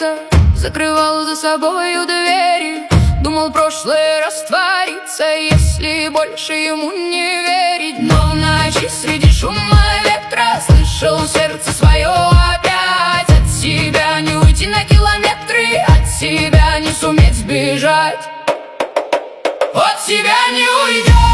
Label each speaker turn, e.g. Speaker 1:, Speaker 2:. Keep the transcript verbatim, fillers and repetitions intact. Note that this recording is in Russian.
Speaker 1: боится, закрывал за собою двери. Думал прошлое растворится, если больше ему не верить. Но в ночи среди шума ветра слышал сердце свое опять. От себя не уйти на километры, от себя не суметь сбежать. От себя не уйдешь.